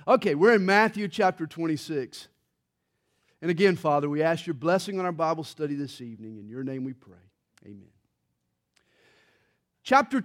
Okay, we're in Matthew chapter 26. And again, Father, we ask your blessing on our Bible study this evening. In your name we pray. Amen. Chapter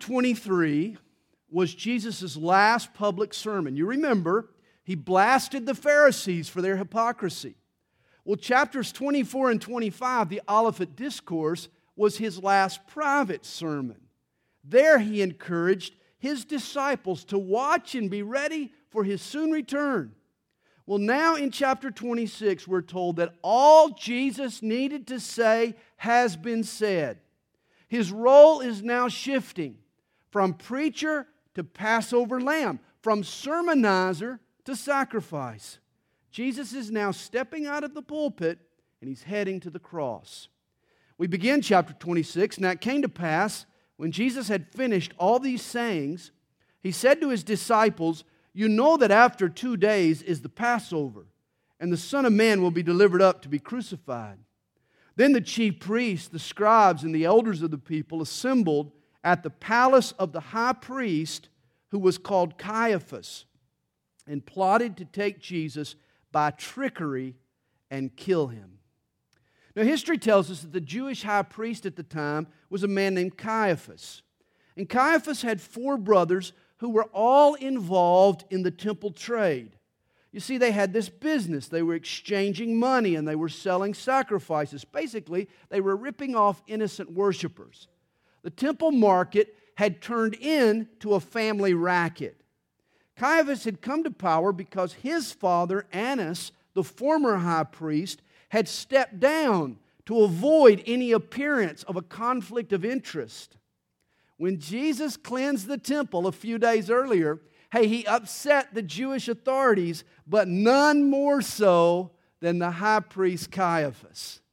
23 was Jesus' last public sermon. You remember, he blasted the Pharisees for their hypocrisy. Well, chapters 24 and 25, the Olivet Discourse, was his last private sermon. There he encouraged his disciples to watch and be ready for his soon return. Well, now in chapter 26, we're told that all Jesus needed to say has been said. His role is now shifting from preacher to Passover lamb, from sermonizer to sacrifice. Jesus is now stepping out of the pulpit and he's heading to the cross. We begin chapter 26. Now it came to pass, when Jesus had finished all these sayings, he said to his disciples, "You know that after 2 days is the Passover, and the Son of Man will be delivered up to be crucified." Then the chief priests, the scribes, and the elders of the people assembled at the palace of the high priest, who was called Caiaphas, and plotted to take Jesus by trickery and kill him. Now, history tells us that the Jewish high priest at the time was a man named Caiaphas. And Caiaphas had 4 brothers who were all involved in the temple trade. You see, they had this business. They were exchanging money and they were selling sacrifices. Basically, they were ripping off innocent worshipers. The temple market had turned into a family racket. Caiaphas had come to power because his father, Annas, the former high priest, had stepped down to avoid any appearance of a conflict of interest. When Jesus cleansed the temple a few days earlier, he upset the Jewish authorities, but none more so than the high priest Caiaphas.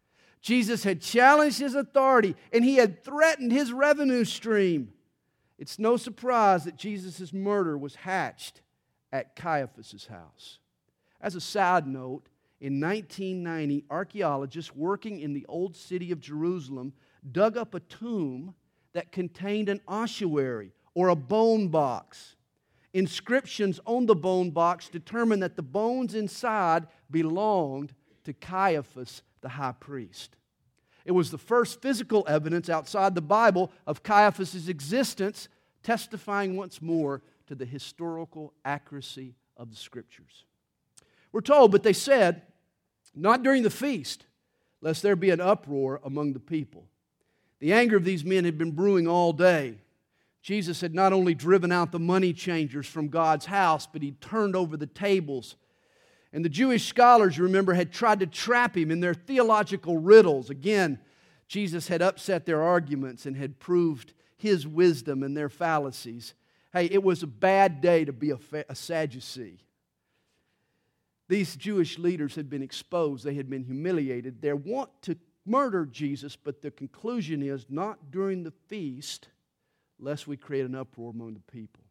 Jesus had challenged his authority, and he had threatened his revenue stream. It's no surprise that Jesus' murder was hatched at Caiaphas' house. As a side note, in 1990, archaeologists working in the old city of Jerusalem dug up a tomb that contained an ossuary, or a bone box. Inscriptions on the bone box determined that the bones inside belonged to Caiaphas, the high priest. It was the first physical evidence outside the Bible of Caiaphas' existence, testifying once more to the historical accuracy of the Scriptures. We're told, but they said, "Not during the feast, lest there be an uproar among the people." The anger of these men had been brewing all day. Jesus had not only driven out the money changers from God's house, but he turned over the tables. And the Jewish scholars, you remember, had tried to trap him in their theological riddles. Again, Jesus had upset their arguments and had proved his wisdom and their fallacies. It was a bad day to be a Sadducee. These Jewish leaders had been exposed. They had been humiliated. They want to murder Jesus, but the conclusion is not during the feast, lest we create an uproar among the people.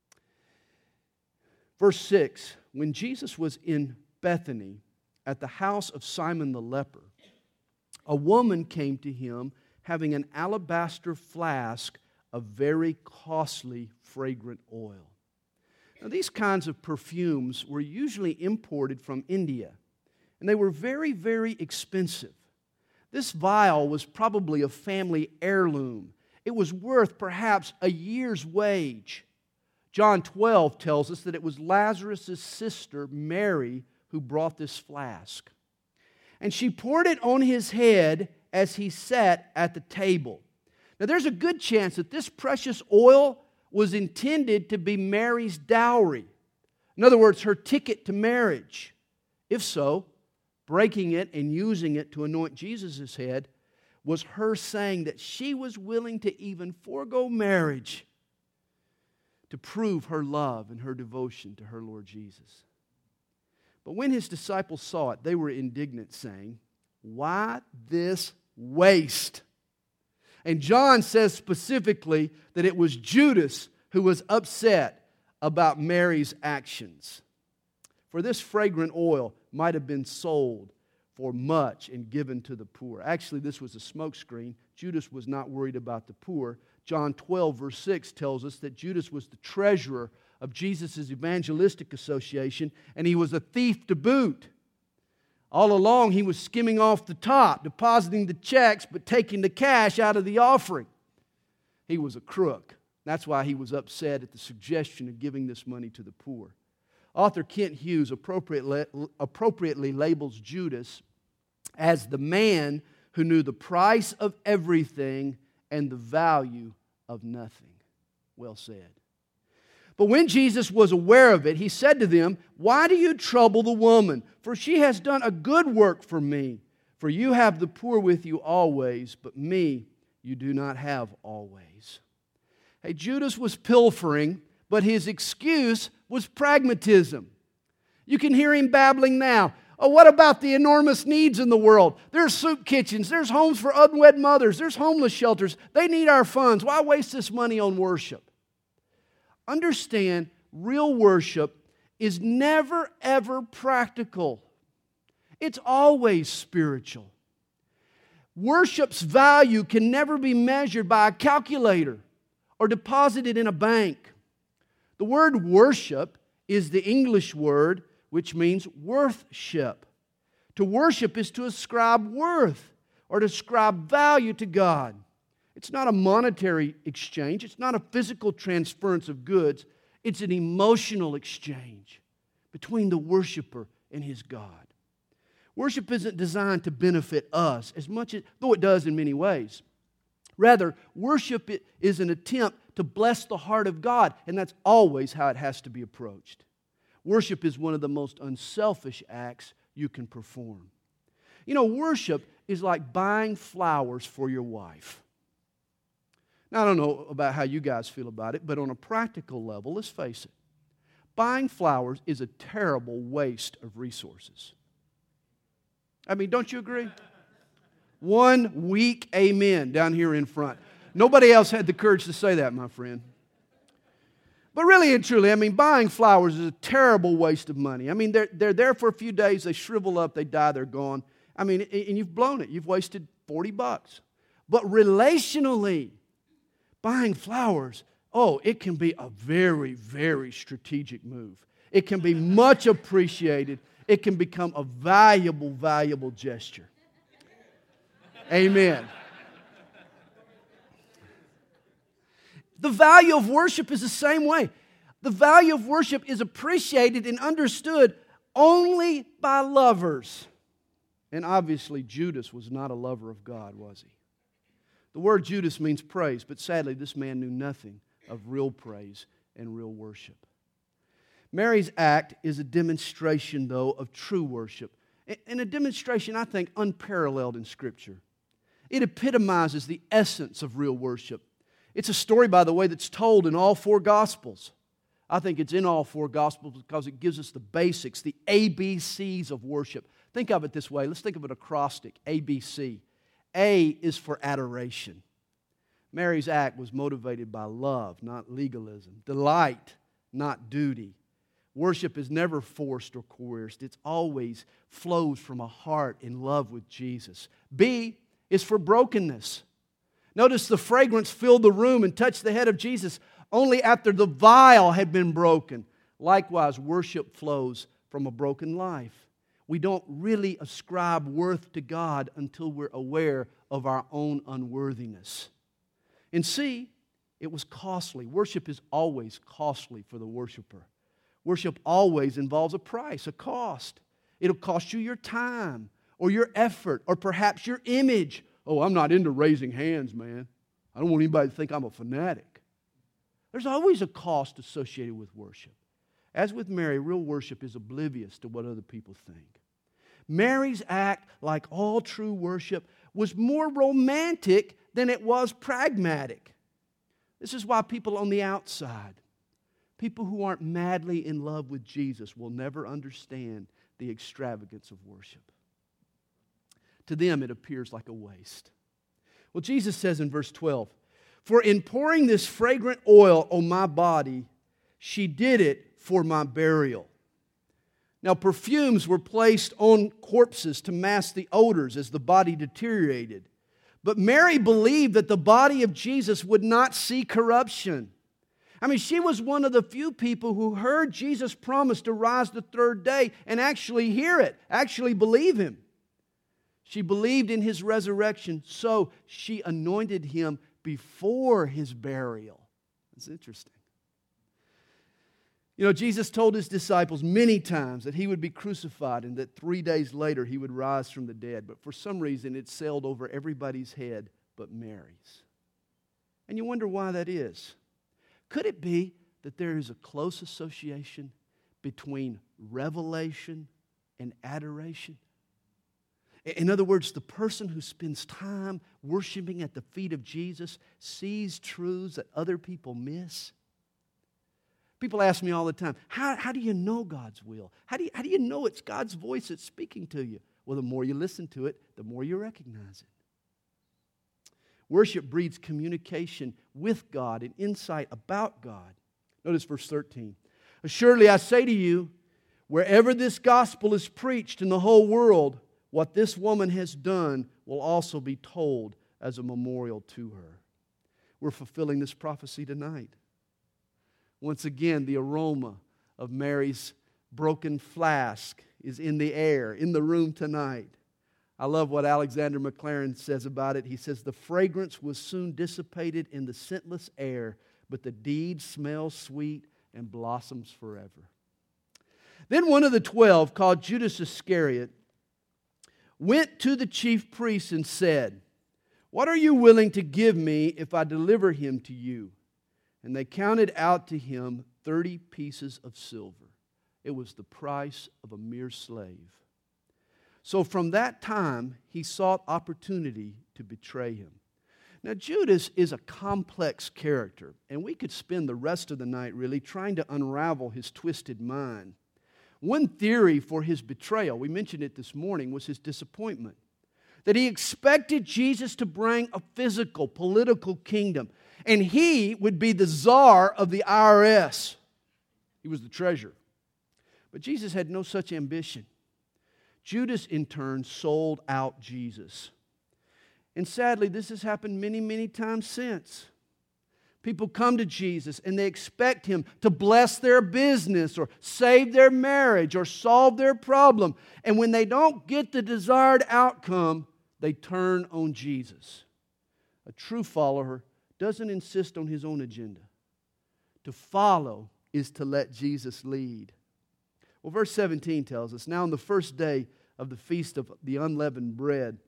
Verse 6, when Jesus was in Bethany at the house of Simon the leper, a woman came to him having an alabaster flask of very costly fragrant oil. Now, these kinds of perfumes were usually imported from India, and they were very, very expensive. This vial was probably a family heirloom. It was worth perhaps a year's wage. John 12 tells us that it was Lazarus' sister, Mary, who brought this flask. And she poured it on his head as he sat at the table. Now, there's a good chance that this precious oil was intended to be Mary's dowry. In other words, her ticket to marriage. If so, breaking it and using it to anoint Jesus' head was her saying that she was willing to even forego marriage to prove her love and her devotion to her Lord Jesus. But when his disciples saw it, they were indignant, saying, "Why this waste?" And John says specifically that it was Judas who was upset about Mary's actions. For this fragrant oil might have been sold for much and given to the poor. Actually, this was a smokescreen. Judas was not worried about the poor. John 12, verse 6 tells us that Judas was the treasurer of Jesus' evangelistic association, and he was a thief to boot. All along, he was skimming off the top, depositing the checks, but taking the cash out of the offering. He was a crook. That's why he was upset at the suggestion of giving this money to the poor. Author Kent Hughes appropriately labels Judas as the man who knew the price of everything and the value of nothing. Well said. But when Jesus was aware of it, he said to them, "Why do you trouble the woman? For she has done a good work for me. For you have the poor with you always, but me you do not have always." Hey, Judas was pilfering, but his excuse was pragmatism. You can hear him babbling now. Oh, what about the enormous needs in the world? There's soup kitchens, there's homes for unwed mothers, there's homeless shelters. They need our funds. Why waste this money on worship? Understand, real worship is never, ever practical. It's always spiritual. Worship's value can never be measured by a calculator or deposited in a bank. The word worship is the English word which means worthship. To worship is to ascribe worth or to ascribe value to God. It's not a monetary exchange. It's not a physical transference of goods. It's an emotional exchange between the worshiper and his God. Worship isn't designed to benefit us as much as, though it does in many ways. Rather, worship is an attempt to bless the heart of God, and that's always how it has to be approached. Worship is one of the most unselfish acts you can perform. You know, worship is like buying flowers for your wife. Now, I don't know about how you guys feel about it, but on a practical level, let's face it, buying flowers is a terrible waste of resources. I mean, don't you agree? One weak amen down here in front. Nobody else had the courage to say that, my friend. But really and truly, I mean, buying flowers is a terrible waste of money. I mean, they're there for a few days, they shrivel up, they die, they're gone. I mean, and you've blown it. You've wasted $40. But relationally, buying flowers, it can be a very, very strategic move. It can be much appreciated. It can become a valuable, valuable gesture. Amen. The value of worship is the same way. The value of worship is appreciated and understood only by lovers. And obviously, Judas was not a lover of God, was he? The word Judas means praise, but sadly, this man knew nothing of real praise and real worship. Mary's act is a demonstration, though, of true worship. And a demonstration, I think, unparalleled in Scripture. It epitomizes the essence of real worship. It's a story, by the way, that's told in all four Gospels. I think it's in all four Gospels because it gives us the basics, the ABCs of worship. Think of it this way. Let's think of an acrostic, ABC. A is for adoration. Mary's act was motivated by love, not legalism. Delight, not duty. Worship is never forced or coerced. It always flows from a heart in love with Jesus. B is for brokenness. Notice the fragrance filled the room and touched the head of Jesus only after the vial had been broken. Likewise, worship flows from a broken life. We don't really ascribe worth to God until we're aware of our own unworthiness. And C, it was costly. Worship is always costly for the worshiper. Worship always involves a price, a cost. It'll cost you your time or your effort or perhaps your image. Oh, I'm not into raising hands, man. I don't want anybody to think I'm a fanatic. There's always a cost associated with worship. As with Mary, real worship is oblivious to what other people think. Mary's act, like all true worship, was more romantic than it was pragmatic. This is why people on the outside, people who aren't madly in love with Jesus, will never understand the extravagance of worship. To them, it appears like a waste. Well, Jesus says in verse 12, "For in pouring this fragrant oil on my body, she did it for my burial." Now, perfumes were placed on corpses to mask the odors as the body deteriorated. But Mary believed that the body of Jesus would not see corruption. I mean, she was one of the few people who heard Jesus promise to rise the third day and actually hear it, actually believe Him. She believed in His resurrection, so she anointed Him before His burial. That's interesting. You know, Jesus told His disciples many times that He would be crucified and that 3 days later He would rise from the dead. But for some reason, it sailed over everybody's head but Mary's. And you wonder why that is. Could it be that there is a close association between revelation and adoration? In other words, the person who spends time worshiping at the feet of Jesus sees truths that other people miss. People ask me all the time, how do you know God's will? How do you know it's God's voice that's speaking to you? Well, the more you listen to it, the more you recognize it. Worship breeds communication with God and insight about God. Notice verse 13. Assuredly, I say to you, wherever this gospel is preached in the whole world, what this woman has done will also be told as a memorial to her. We're fulfilling this prophecy tonight. Once again, the aroma of Mary's broken flask is in the air, in the room tonight. I love what Alexander McLaren says about it. He says, the fragrance was soon dissipated in the scentless air, but the deed smells sweet and blossoms forever. Then one of the 12, called Judas Iscariot, went to the chief priests and said, what are you willing to give me if I deliver him to you? And they counted out to him 30 pieces of silver. It was the price of a mere slave. So from that time, he sought opportunity to betray him. Now, Judas is a complex character, and we could spend the rest of the night really trying to unravel his twisted mind. One theory for his betrayal, we mentioned it this morning, was his disappointment. That he expected Jesus to bring a physical, political kingdom, and he would be the czar of the IRS. He was the treasurer. But Jesus had no such ambition. Judas, in turn, sold out Jesus. And sadly, this has happened many, many times since. People come to Jesus and they expect Him to bless their business or save their marriage or solve their problem. And when they don't get the desired outcome, they turn on Jesus. A true follower doesn't insist on his own agenda. To follow is to let Jesus lead. Well, verse 17 tells us, now on the first day of the feast of the unleavened bread,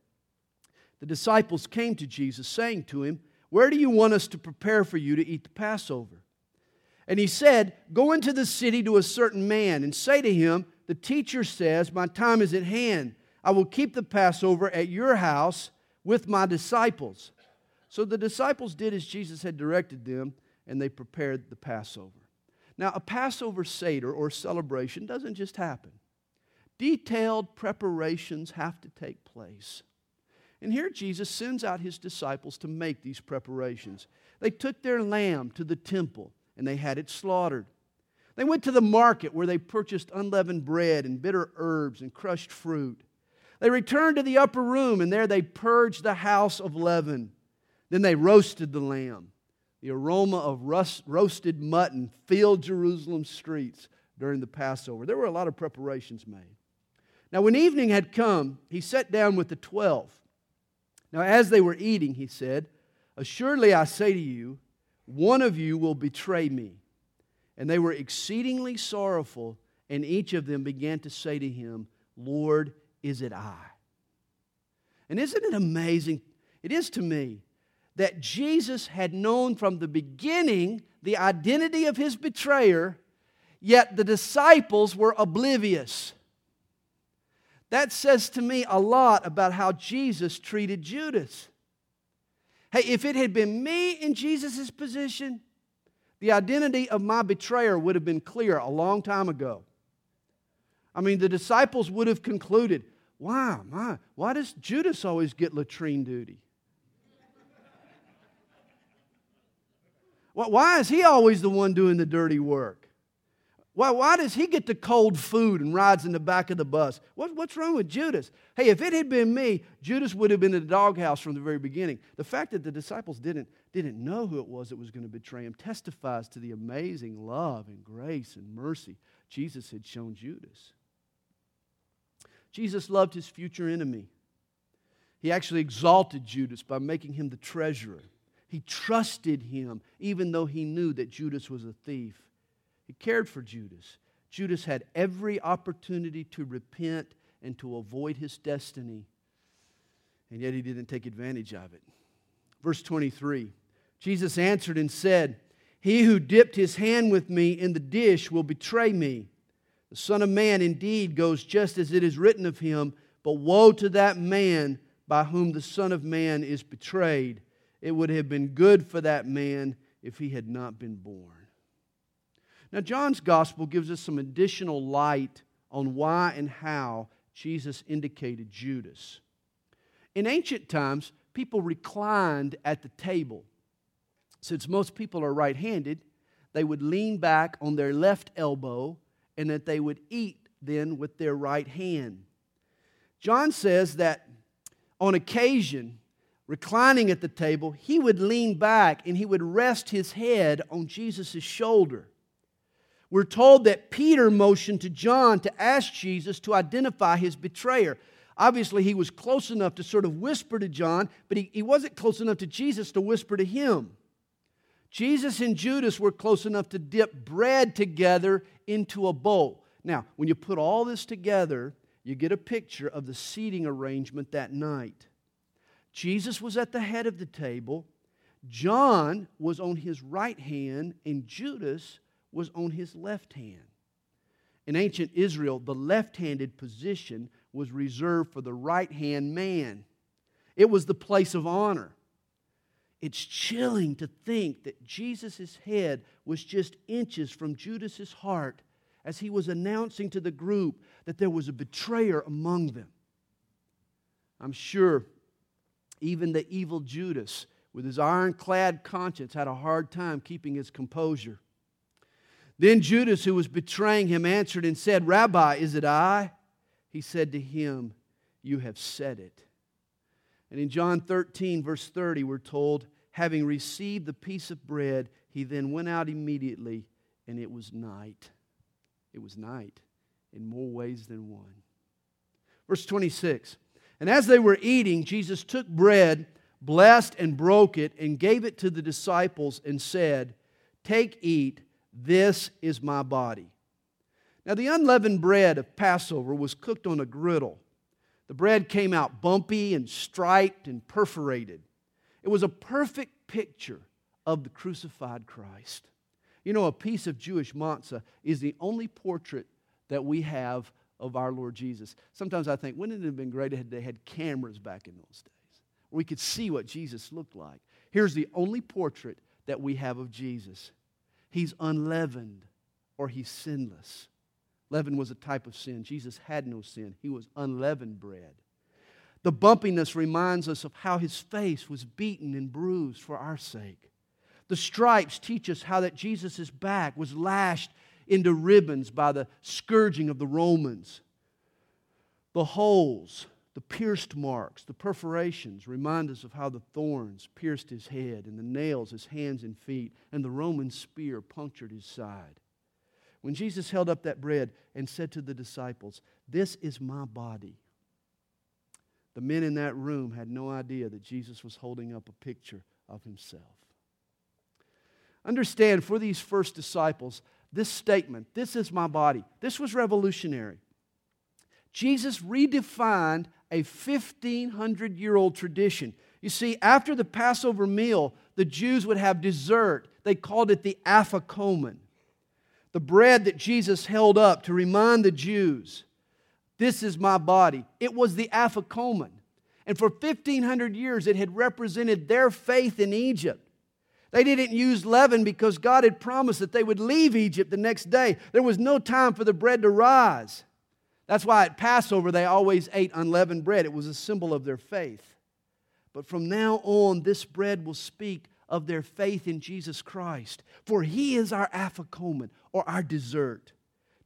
the disciples came to Jesus, saying to Him, where do you want us to prepare for you to eat the Passover? And He said, go into the city to a certain man and say to him, the teacher says, my time is at hand. I will keep the Passover at your house with my disciples. So the disciples did as Jesus had directed them, and they prepared the Passover. Now, a Passover Seder or celebration doesn't just happen. Detailed preparations have to take place. And here Jesus sends out His disciples to make these preparations. They took their lamb to the temple and they had it slaughtered. They went to the market where they purchased unleavened bread and bitter herbs and crushed fruit. They returned to the upper room and there they purged the house of leaven. Then they roasted the lamb. The aroma of roasted mutton filled Jerusalem's streets during the Passover. There were a lot of preparations made. Now, when evening had come, He sat down with the 12. Now, as they were eating, He said, assuredly I say to you, one of you will betray me. And they were exceedingly sorrowful, and each of them began to say to Him, Lord, is it I? And isn't it amazing? It is to me that Jesus had known from the beginning the identity of His betrayer, yet the disciples were oblivious. That says to me a lot about how Jesus treated Judas. Hey, if it had been me in Jesus' position, the identity of my betrayer would have been clear a long time ago. I mean, the disciples would have concluded, why does Judas always get latrine duty? Why is he always the one doing the dirty work? Why does he get the cold food and rides in the back of the bus? What's wrong with Judas? Hey, if it had been me, Judas would have been in the doghouse from the very beginning. The fact that the disciples didn't know who it was that was going to betray him testifies to the amazing love and grace and mercy Jesus had shown Judas. Jesus loved his future enemy. He actually exalted Judas by making him the treasurer. He trusted him even though he knew that Judas was a thief. He cared for Judas. Judas had every opportunity to repent and to avoid his destiny, and yet he didn't take advantage of it. Verse 23, Jesus answered and said, "He who dipped his hand with me in the dish will betray me. The Son of Man indeed goes just as it is written of him, but woe to that man by whom the Son of Man is betrayed. It would have been good for that man if he had not been born." Now, John's Gospel gives us some additional light on why and how Jesus indicated Judas. In ancient times, people reclined at the table. Since most people are right-handed, they would lean back on their left elbow and that they would eat then with their right hand. John says that on occasion, reclining at the table, he would lean back and he would rest his head on Jesus' shoulder. We're told that Peter motioned to John to ask Jesus to identify his betrayer. Obviously, he was close enough to sort of whisper to John, but he wasn't close enough to Jesus to whisper to him. Jesus and Judas were close enough to dip bread together into a bowl. Now, when you put all this together, you get a picture of the seating arrangement that night. Jesus was at the head of the table, John was on his right hand, and Judas was on his left hand. In ancient Israel, the left-handed position was reserved for the right-hand man. It was the place of honor. It's chilling to think that Jesus' head was just inches from Judas' heart as he was announcing to the group that there was a betrayer among them. I'm sure even the evil Judas, with his ironclad conscience, had a hard time keeping his composure. Then Judas, who was betraying him, answered and said, "Rabbi, is it I?" He said to him, "You have said it." And in John 13, verse 30, we're told, having received the piece of bread, he then went out immediately, and it was night. It was night in more ways than one. Verse 26, and as they were eating, Jesus took bread, blessed and broke it, and gave it to the disciples and said, "Take, eat. This is my body." Now, the unleavened bread of Passover was cooked on a griddle. The bread came out bumpy and striped and perforated. It was a perfect picture of the crucified Christ. You know, a piece of Jewish matzah is the only portrait that we have of our Lord Jesus. Sometimes I think, wouldn't it have been great if they had cameras back in those days, where we could see what Jesus looked like? Here's the only portrait that we have of Jesus. He's unleavened, or he's sinless. Leaven was a type of sin. Jesus had no sin. He was unleavened bread. The bumpiness reminds us of how his face was beaten and bruised for our sake. The stripes teach us how that Jesus' back was lashed into ribbons by the scourging of the Romans. The holes, the pierced marks, the perforations remind us of how the thorns pierced his head and the nails his hands and feet, and the Roman spear punctured his side. When Jesus held up that bread and said to the disciples, "This is my body," the men in that room had no idea that Jesus was holding up a picture of himself. Understand, for these first disciples, this statement, "This is my body," this was revolutionary. Jesus redefined a 1,500-year-old tradition. You see, after the Passover meal, the Jews would have dessert. They called it the Afikomen. The bread that Jesus held up to remind the Jews, "This is my body." It was the Afikomen. And for 1,500 years, it had represented their faith in Egypt. They didn't use leaven because God had promised that they would leave Egypt the next day. There was no time for the bread to rise. That's why at Passover they always ate unleavened bread. It was a symbol of their faith. But from now on, this bread will speak of their faith in Jesus Christ. For He is our Afikomen, or our dessert.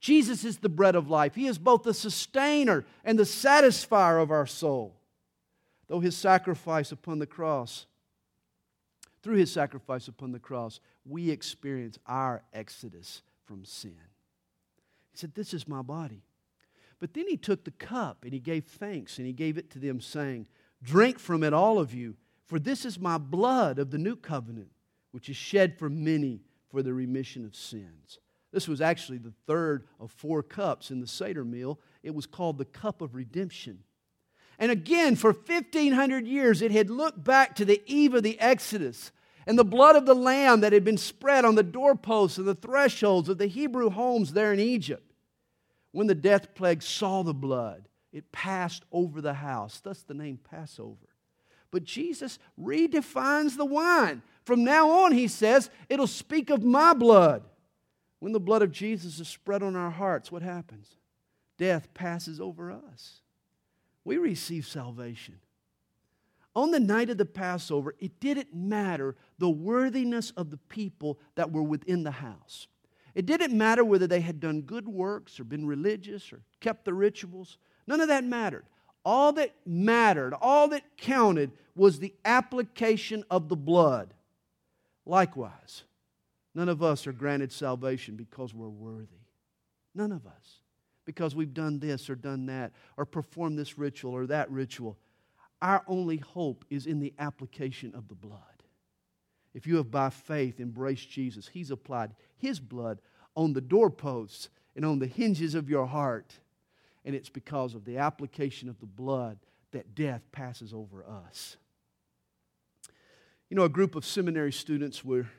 Jesus is the bread of life. He is both the sustainer and the satisfier of our soul. Though His sacrifice upon the cross, through His sacrifice upon the cross, we experience our exodus from sin. He said, "This is my body." But then He took the cup and He gave thanks and He gave it to them, saying, "Drink from it, all of you, for this is my blood of the new covenant, which is shed for many for the remission of sins." This was actually the third of 4 cups in the Seder meal. It was called the cup of redemption. And again, for 1,500 years, it had looked back to the eve of the Exodus and the blood of the Lamb that had been spread on the doorposts and the thresholds of the Hebrew homes there in Egypt. When the death plague saw the blood, it passed over the house, thus the name Passover. But Jesus redefines the wine. From now on, He says, it'll speak of my blood. When the blood of Jesus is spread on our hearts, what happens? Death passes over us. We receive salvation. On the night of the Passover, it didn't matter the worthiness of the people that were within the house. It didn't matter whether they had done good works or been religious or kept the rituals. None of that mattered. All that mattered, all that counted was the application of the blood. Likewise, none of us are granted salvation because we're worthy. None of us. Because we've done this or done that or performed this ritual or that ritual. Our only hope is in the application of the blood. If you have by faith embraced Jesus, He's applied His blood on the doorposts and on the hinges of your heart. And it's because of the application of the blood that death passes over us. You know, a group of seminary students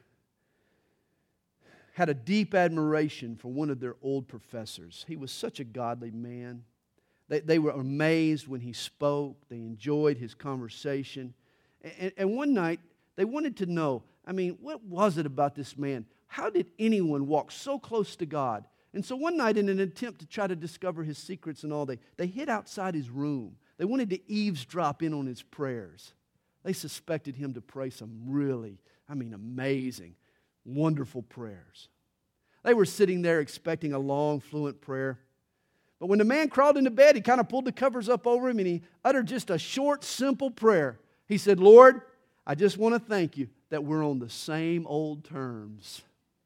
had a deep admiration for one of their old professors. He was such a godly man. They were amazed when he spoke. They enjoyed his conversation. And one night, they wanted to know, what was it about this man? How did anyone walk so close to God? And so one night, in an attempt to try to discover his secrets and all, they hid outside his room. They wanted to eavesdrop in on his prayers. They suspected him to pray some really, amazing, wonderful prayers. They were sitting there expecting a long, fluent prayer. But when the man crawled into bed, he kind of pulled the covers up over him and he uttered just a short, simple prayer. He said, "Lord, I just want to thank you that we're on the same old terms."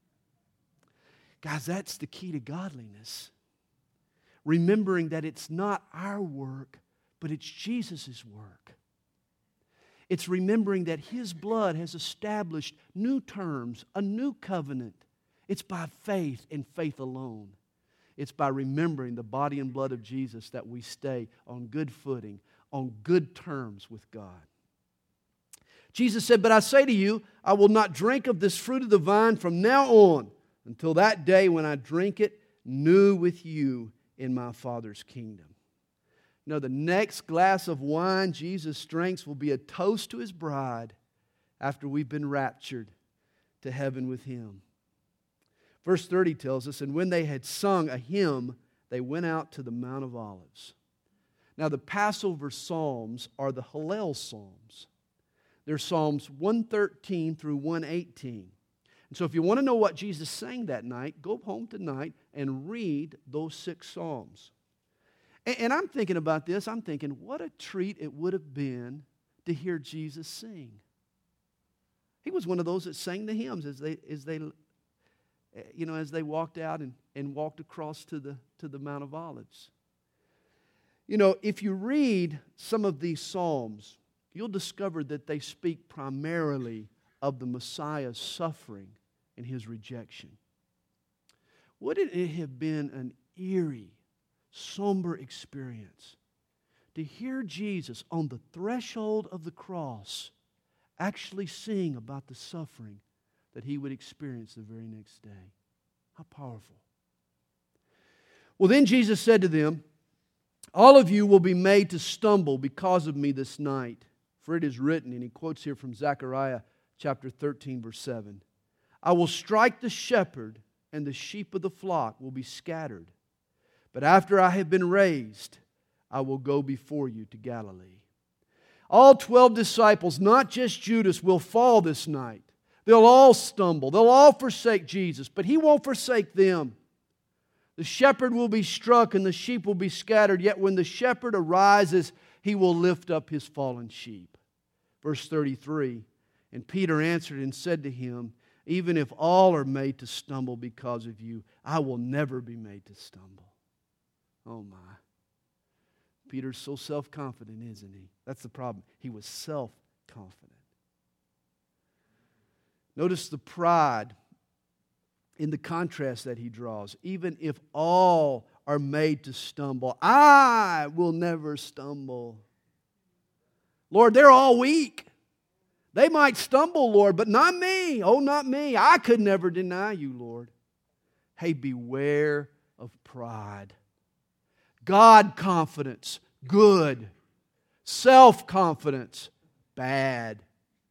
Guys, that's the key to godliness. Remembering that it's not our work, but it's Jesus' work. It's remembering that His blood has established new terms, a new covenant. It's by faith and faith alone. It's by remembering the body and blood of Jesus that we stay on good footing, on good terms with God. Jesus said, "But I say to you, I will not drink of this fruit of the vine from now on until that day when I drink it new with you in my Father's kingdom." You know, the next glass of wine Jesus drinks will be a toast to His bride after we've been raptured to heaven with Him. Verse 30 tells us, "And when they had sung a hymn, they went out to the Mount of Olives." Now, the Passover Psalms are the Hallel Psalms. They're Psalms 113 through 118. And so if you want to know what Jesus sang that night, go home tonight and read those 6 Psalms. And I'm thinking about this. I'm thinking, what a treat it would have been to hear Jesus sing. He was one of those that sang the hymns as they walked out and walked across to the Mount of Olives. You know, if you read some of these Psalms, you'll discover that they speak primarily of the Messiah's suffering and His rejection. Wouldn't it have been an eerie, somber experience to hear Jesus on the threshold of the cross actually sing about the suffering that He would experience the very next day? How powerful. Well, then Jesus said to them, "All of you will be made to stumble because of me this night. For it is written," and he quotes here from Zechariah chapter 13, verse 7, "I will strike the shepherd, and the sheep of the flock will be scattered. But after I have been raised, I will go before you to Galilee." All 12 disciples, not just Judas, will fall this night. They'll all stumble. They'll all forsake Jesus, but He won't forsake them. The shepherd will be struck and the sheep will be scattered. Yet when the shepherd arises, he will lift up his fallen sheep. Verse 33, and Peter answered and said to him, even if all are made to stumble because of you, I will never be made to stumble. Oh my. Peter's so self-confident, isn't he? That's the problem. He was self-confident. Notice the pride in the contrast that he draws. Even if all are made to stumble, I will never stumble. Lord, they're all weak. They might stumble, Lord, but not me. Oh, not me. I could never deny you, Lord. Hey, beware of pride. God confidence, good. Self-confidence, bad.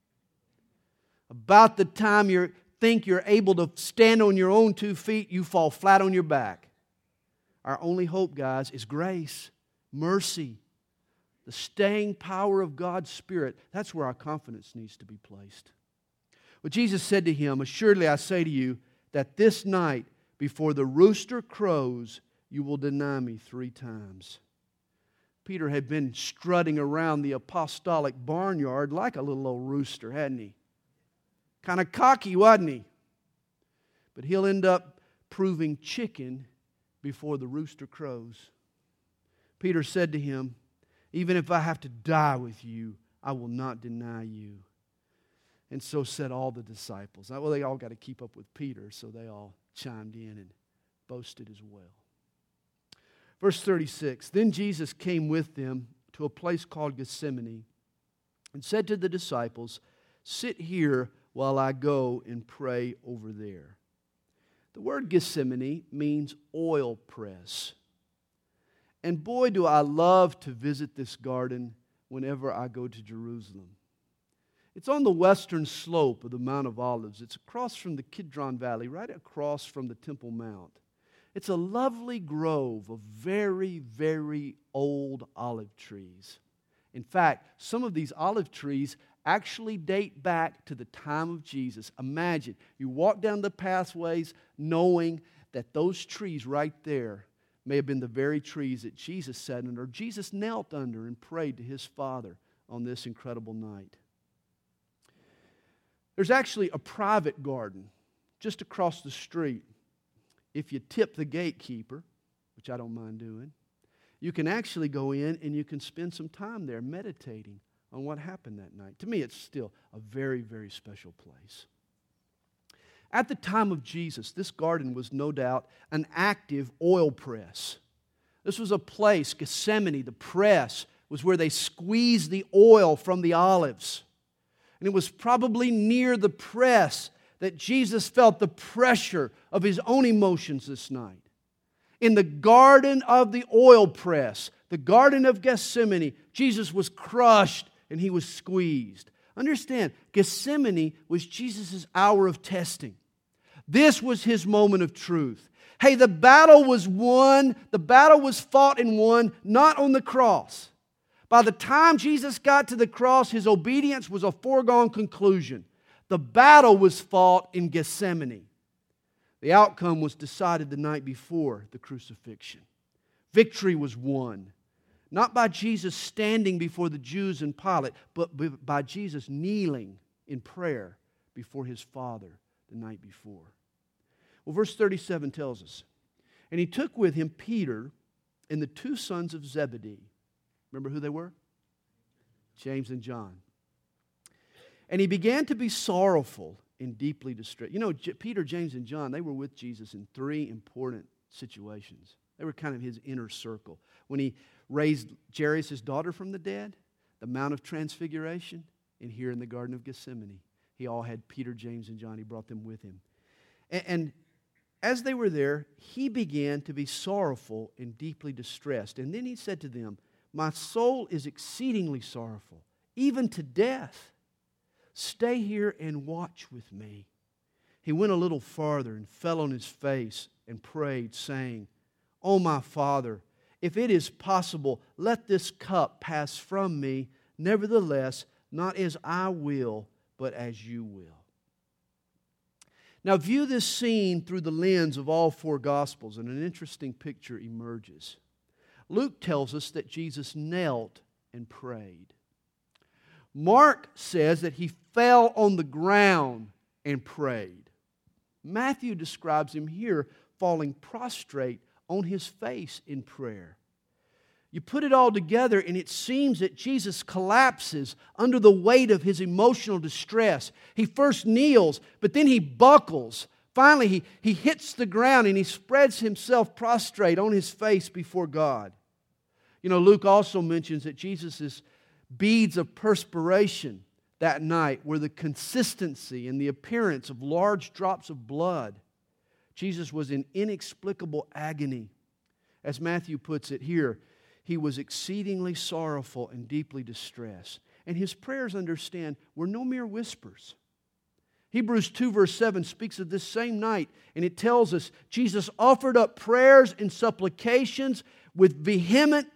About the time you think you're able to stand on your own 2 feet, you fall flat on your back. Our only hope, guys, is grace, mercy, the staying power of God's Spirit. That's where our confidence needs to be placed. Well, Jesus said to him, assuredly I say to you that this night before the rooster crows, you will deny me 3 times. Peter had been strutting around the apostolic barnyard like a little old rooster, hadn't he? Kind of cocky, wasn't he? But he'll end up proving chicken before the rooster crows. Peter said to him, even if I have to die with you, I will not deny you. And so said all the disciples. Well, they all got to keep up with Peter, so they all chimed in and boasted as well. Verse 36, then Jesus came with them to a place called Gethsemane and said to the disciples, sit here while I go and pray over there. The word Gethsemane means oil press. And boy, do I love to visit this garden whenever I go to Jerusalem. It's on the western slope of the Mount of Olives. It's across from the Kidron Valley, right across from the Temple Mount. It's a lovely grove of very, very old olive trees. In fact, some of these olive trees actually date back to the time of Jesus. Imagine, you walk down the pathways knowing that those trees right there may have been the very trees that Jesus sat under, or Jesus knelt under and prayed to His Father on this incredible night. There's actually a private garden just across the street. If you tip the gatekeeper, which I don't mind doing, you can actually go in and you can spend some time there meditating on what happened that night. To me, it's still a very, very special place. At the time of Jesus, this garden was no doubt an active oil press. This was a place, Gethsemane, the press, was where they squeezed the oil from the olives. And it was probably near the press that Jesus felt the pressure of His own emotions this night. In the garden of the oil press, the garden of Gethsemane, Jesus was crushed and He was squeezed. Understand, Gethsemane was Jesus' hour of testing. This was His moment of truth. Hey, the battle was won, the battle was fought and won, not on the cross. By the time Jesus got to the cross, His obedience was a foregone conclusion. The battle was fought in Gethsemane. The outcome was decided the night before the crucifixion. Victory was won. Not by Jesus standing before the Jews and Pilate, but by Jesus kneeling in prayer before His Father the night before. Well, verse 37 tells us, and He took with Him Peter and the 2 sons of Zebedee. Remember who they were? James and John. And He began to be sorrowful and deeply distressed. You know, Peter, James, and John, they were with Jesus in 3 important situations. They were kind of His inner circle. When He raised Jairus' daughter from the dead, the Mount of Transfiguration, and here in the Garden of Gethsemane. He all had Peter, James, and John. He brought them with Him. And as they were there, He began to be sorrowful and deeply distressed. And then He said to them, my soul is exceedingly sorrowful, even to death. Stay here and watch with me. He went a little farther and fell on His face and prayed, saying, O my Father, if it is possible, let this cup pass from me. Nevertheless, not as I will, but as You will. Now view this scene through the lens of all four Gospels, and an interesting picture emerges. Luke tells us that Jesus knelt and prayed. Mark says that He fell on the ground and prayed. Matthew describes Him here falling prostrate on His face in prayer. You put it all together and it seems that Jesus collapses under the weight of His emotional distress. He first kneels, but then He buckles. Finally, he hits the ground and He spreads Himself prostrate on His face before God. You know, Luke also mentions that Jesus' beads of perspiration that night were the consistency and the appearance of large drops of blood. Jesus was in inexplicable agony. As Matthew puts it here, He was exceedingly sorrowful and deeply distressed. And His prayers, understand, were no mere whispers. Hebrews 2 verse 7 speaks of this same night, and it tells us Jesus offered up prayers and supplications with vehement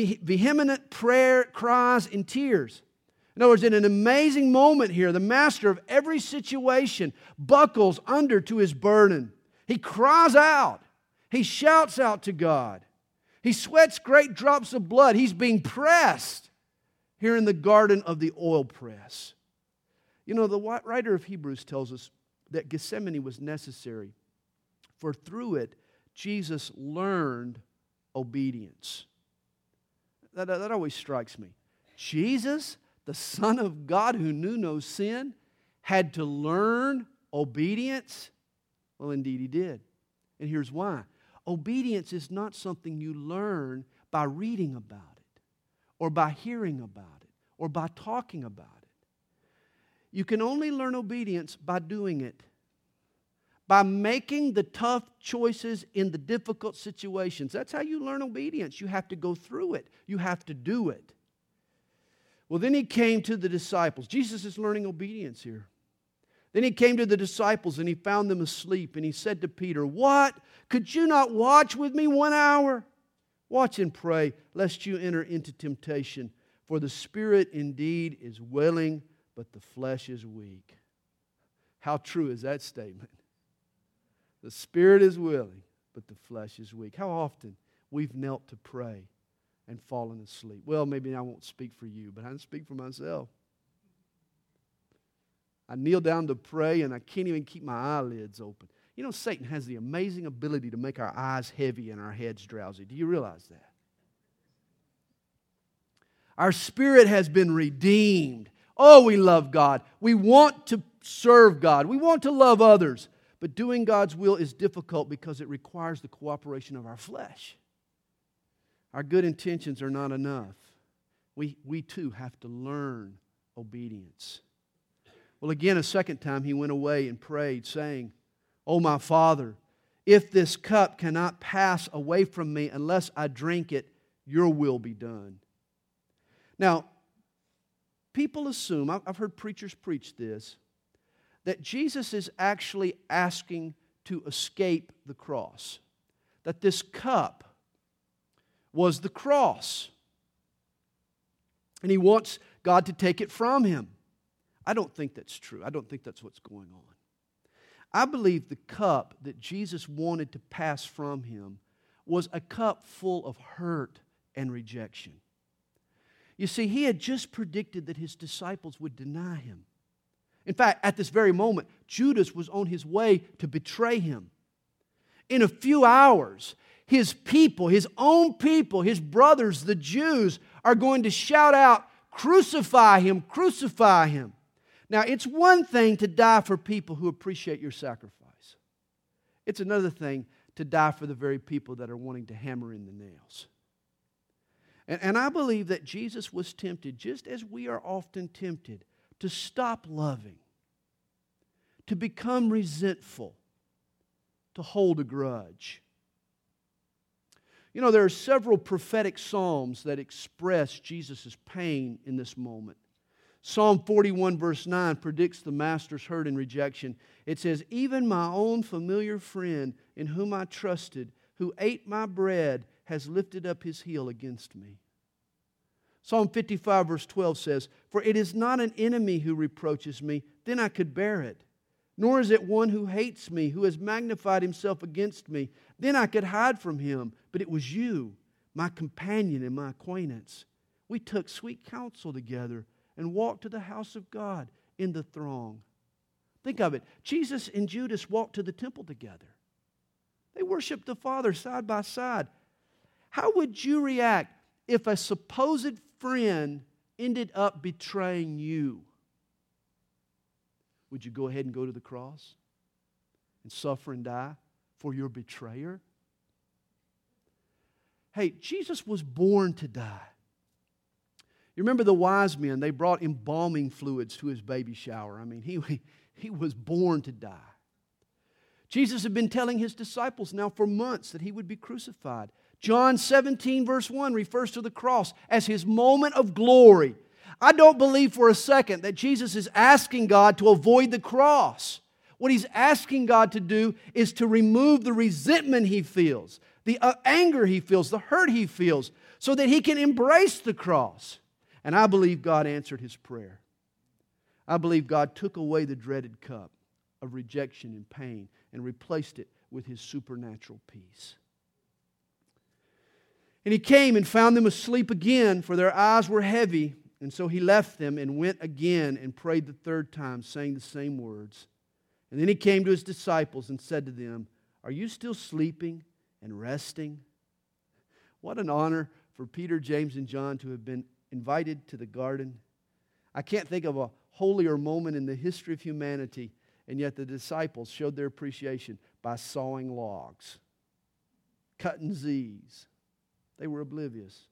prayer, cries, and tears. In other words, in an amazing moment here, the master of every situation buckles under to his burden. He cries out. He shouts out to God. He sweats great drops of blood. He's being pressed here in the garden of the oil press. You know, the writer of Hebrews tells us that Gethsemane was necessary, for through it, Jesus learned obedience. That always strikes me. Jesus, the Son of God who knew no sin, had to learn obedience? Well, indeed He did. And here's why. Obedience is not something you learn by reading about it, or by hearing about it, or by talking about it. You can only learn obedience by doing it, by making the tough choices in the difficult situations. That's how you learn obedience. You have to go through it. You have to do it. Well, then He came to the disciples. Jesus is learning obedience here. Then He came to the disciples and He found them asleep. And He said to Peter, "What? Could you not watch with me 1 hour? Watch and pray, lest you enter into temptation. For the spirit indeed is willing, but the flesh is weak." How true is that statement? The spirit is willing, but the flesh is weak. How often we've knelt to pray and fallen asleep. Well, maybe I won't speak for you, but I can speak for myself. I kneel down to pray and I can't even keep my eyelids open. You know, Satan has the amazing ability to make our eyes heavy and our heads drowsy. Do you realize that? Our spirit has been redeemed. Oh, we love God. We want to serve God. We want to love others. But doing God's will is difficult because it requires the cooperation of our flesh. Our good intentions are not enough. We too have to learn obedience. Well, again, a second time He went away and prayed, saying, "O my Father, if this cup cannot pass away from me unless I drink it, Your will be done." Now, people assume, I've heard preachers preach this, that Jesus is actually asking to escape the cross. That this cup was the cross. And He wants God to take it from Him. I don't think that's true. I don't think that's what's going on. I believe the cup that Jesus wanted to pass from Him was a cup full of hurt and rejection. You see, He had just predicted that His disciples would deny Him. In fact, at this very moment, Judas was on his way to betray Him. In a few hours, His people, His own people, His brothers, the Jews, are going to shout out, "Crucify Him, crucify Him." Now, it's one thing to die for people who appreciate your sacrifice. It's another thing to die for the very people that are wanting to hammer in the nails. And I believe that Jesus was tempted, just as we are often tempted, to stop loving, to become resentful, to hold a grudge. You know, there are several prophetic psalms that express Jesus' pain in this moment. Psalm 41 verse 9 predicts the master's hurt and rejection. It says, "Even my own familiar friend in whom I trusted, who ate my bread, has lifted up his heel against me." Psalm 55 verse 12 says, "For it is not an enemy who reproaches me, then I could bear it. nor is it one who hates me, who has magnified himself against me. Then I could hide from him, but it was you, my companion and my acquaintance. We took sweet counsel together and walked to the house of God in the throng. Think of it. Jesus and Judas walked to the temple together. They worshiped the Father side by side. How would you react if a supposed friend ended up betraying you? Would you go ahead and go to the cross and suffer and die for your betrayer? Hey, Jesus was born to die. You remember the wise men, they brought embalming fluids to his baby shower. I mean, he was born to die. Jesus had been telling his disciples now for months that he would be crucified. John 17 verse 1 refers to the cross as his moment of glory. I don't believe for a second that Jesus is asking God to avoid the cross. What he's asking God to do is to remove the resentment he feels, the anger he feels, the hurt he feels, so that he can embrace the cross. And I believe God answered his prayer. I believe God took away the dreaded cup of rejection and pain and replaced it with his supernatural peace. And he came and found them asleep again, for their eyes were heavy. And so he left them and went again and prayed the third time, saying the same words. And then he came to his disciples and said to them, "Are you still sleeping and resting?" What an honor for Peter, James, and John to have been invited to the garden. I can't think of a holier moment in the history of humanity, and yet the disciples showed their appreciation by sawing logs, cutting Z's. They were oblivious.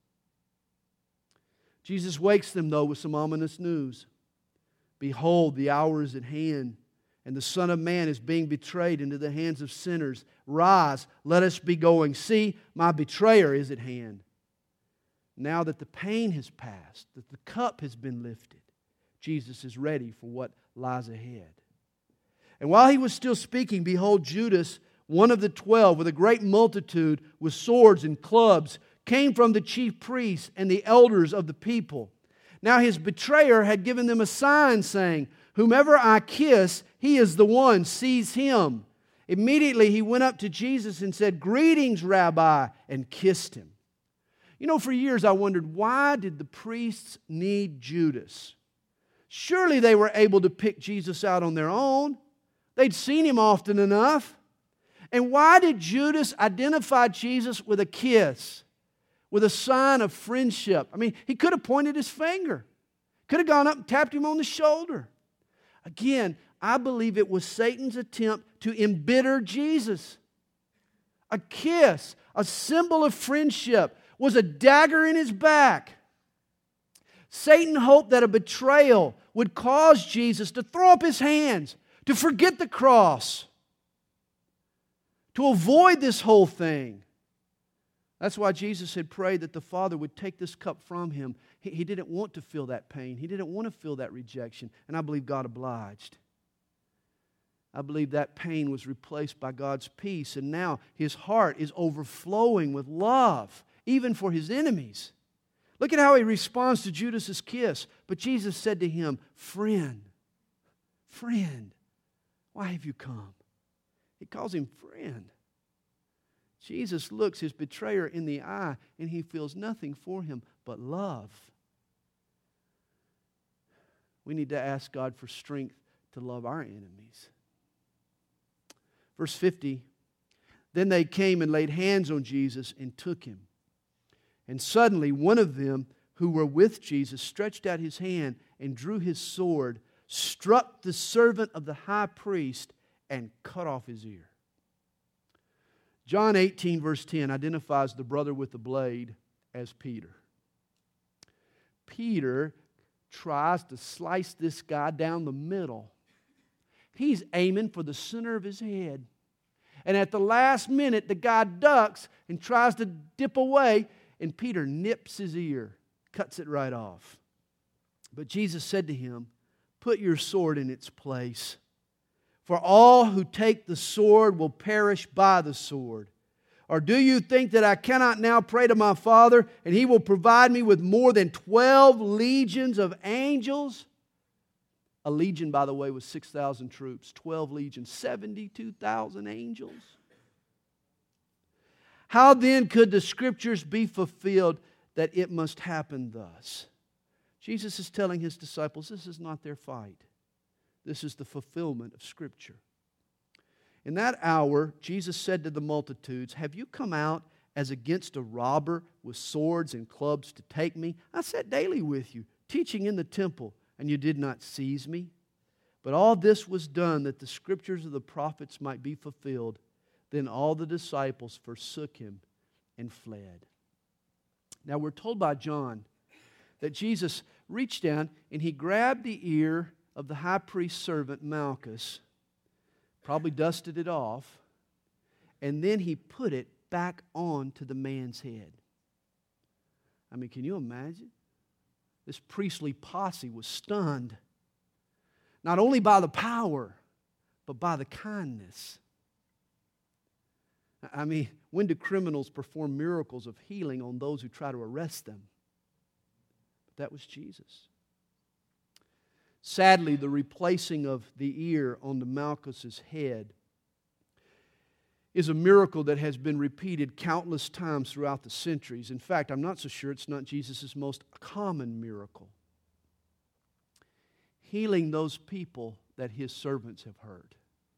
Jesus wakes them, though, with some ominous news. "Behold, the hour is at hand, and the Son of Man is being betrayed into the hands of sinners. Rise, let us be going. See, my betrayer is at hand." Now that the pain has passed, that the cup has been lifted, Jesus is ready for what lies ahead. And while he was still speaking, behold, Judas, one of the 12, with a great multitude, with swords and clubs, came from the chief priests and the elders of the people. Now his betrayer had given them a sign, saying, "Whomever I kiss, he is the one, seize him." Immediately he went up to Jesus and said, "Greetings, Rabbi," and kissed him. You know, for years I wondered, why did the priests need Judas? Surely they were able to pick Jesus out on their own. They'd seen him often enough. And why did Judas identify Jesus with a kiss, with a sign of friendship? I mean, he could have pointed his finger, could have gone up and tapped him on the shoulder. Again, I believe it was Satan's attempt to embitter Jesus. A kiss, a symbol of friendship, was a dagger in his back. Satan hoped that a betrayal would cause Jesus to throw up his hands, to forget the cross, to avoid this whole thing. That's why Jesus had prayed that the Father would take this cup from him. He didn't want to feel that pain. He didn't want to feel that rejection. And I believe God obliged. I believe that pain was replaced by God's peace. And now his heart is overflowing with love, even for his enemies. Look at how he responds to Judas's kiss. But Jesus said to him, "Friend, friend, why have you come?" He calls him friend. Jesus looks his betrayer in the eye and he feels nothing for him but love. We need to ask God for strength to love our enemies. Verse 50, then they came and laid hands on Jesus and took him. And suddenly one of them who were with Jesus stretched out his hand and drew his sword, struck the servant of the high priest, and cut off his ear. John 18 verse 10 identifies the brother with the blade as Peter. Peter tries to slice this guy down the middle. He's aiming for the center of his head. And at the last minute, the guy ducks and tries to dip away, and Peter nips his ear, cuts it right off. But Jesus said to him, "Put your sword in its place. For all who take the sword will perish by the sword. Or do you think that I cannot now pray to my Father, and He will provide me with more than 12 legions of angels?" A legion, by the way, was 6,000 troops. 12 legions, 72,000 angels. How then could the Scriptures be fulfilled that it must happen thus? Jesus is telling His disciples this is not their fight. This is the fulfillment of Scripture. In that hour, Jesus said to the multitudes, "Have you come out as against a robber with swords and clubs to take me? I sat daily with you, teaching in the temple, and you did not seize me. But all this was done that the Scriptures of the prophets might be fulfilled. Then all the disciples forsook Him and fled." Now we're told by John that Jesus reached down and He grabbed the ear of the high priest's servant Malchus, probably dusted it off, and then He put it back on to the man's head. I mean, can you imagine? This priestly posse was stunned, not only by the power, but by the kindness. I mean, when do criminals perform miracles of healing on those who try to arrest them? But that was Jesus. Sadly, the replacing of the ear on the Malchus's head is a miracle that has been repeated countless times throughout the centuries. In fact, I'm not so sure it's not Jesus' most common miracle. Healing those people that His servants have hurt.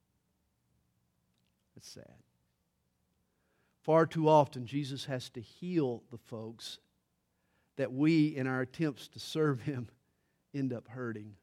That's sad. Far too often, Jesus has to heal the folks that we, in our attempts to serve Him, end up hurting.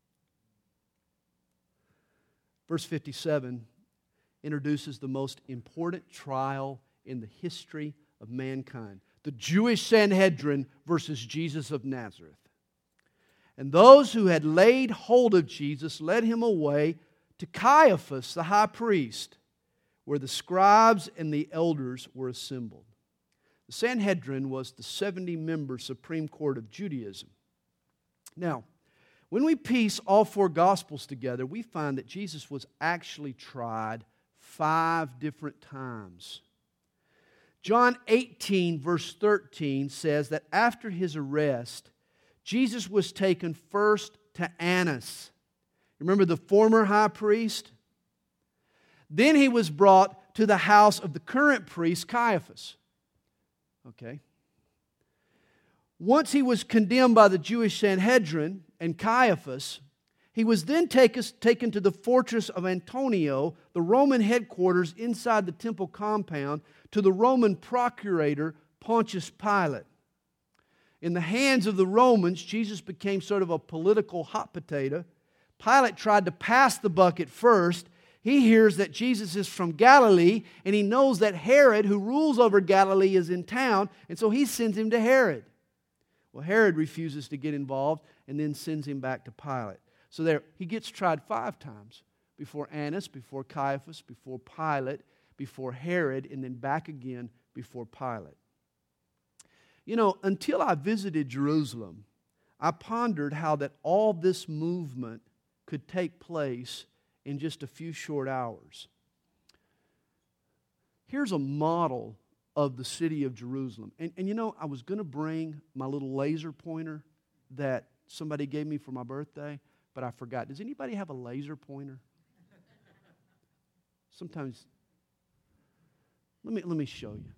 Verse 57 introduces the most important trial in the history of mankind. The Jewish Sanhedrin versus Jesus of Nazareth. And those who had laid hold of Jesus led Him away to Caiaphas, the high priest, where the scribes and the elders were assembled. The Sanhedrin was the 70-member Supreme Court of Judaism. Now, when we piece all four Gospels together, we find that Jesus was actually tried 5 different times. John 18, verse 13 says that after His arrest, Jesus was taken first to Annas. Remember the former high priest? Then He was brought to the house of the current priest, Caiaphas. Okay. Once He was condemned by the Jewish Sanhedrin and Caiaphas, He was then taken to the fortress of Antonia, the Roman headquarters inside the temple compound, to the Roman procurator, Pontius Pilate. In the hands of the Romans, Jesus became sort of a political hot potato. Pilate tried to pass the bucket first. He hears that Jesus is from Galilee, and he knows that Herod, who rules over Galilee, is in town, and so he sends him to Herod. Well, Herod refuses to get involved and then sends him back to Pilate. So there, he gets tried 5 times, before Annas, before Caiaphas, before Pilate, before Herod, and then back again before Pilate. You know, until I visited Jerusalem, I pondered how that all this movement could take place in just a few short hours. Here's a model of the city of Jerusalem. And you know, I was going to bring my little laser pointer that somebody gave me for my birthday, but I forgot. Does anybody have a laser pointer? Sometimes, let me show you.